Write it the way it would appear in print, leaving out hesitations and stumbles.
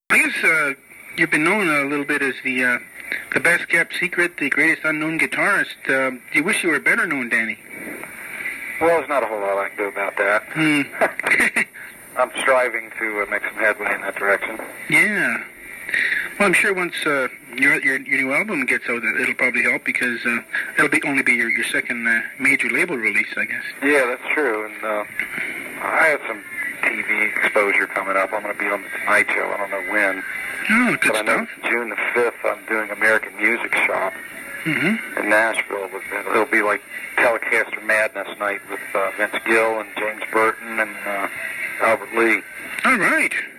I guess you've been known a little bit as the best kept secret, the greatest unknown guitarist. Do you wish you were better known, Danny? Well, there's not a whole lot I can do about that. I'm striving to make some headway in that direction. Yeah. Well, I'm sure once your new album gets out, it'll probably help because it'll only be your second major label release, I guess. Yeah, that's true. And I have some TV exposure coming up. I'm going to be on the Tonight Show. I don't know when. Oh, good but stuff. I know June the 5th I'm doing American Music Shop in Nashville. It'll be like Telecaster Madness night with Vince Gill and James Burton and Albert Lee. All right.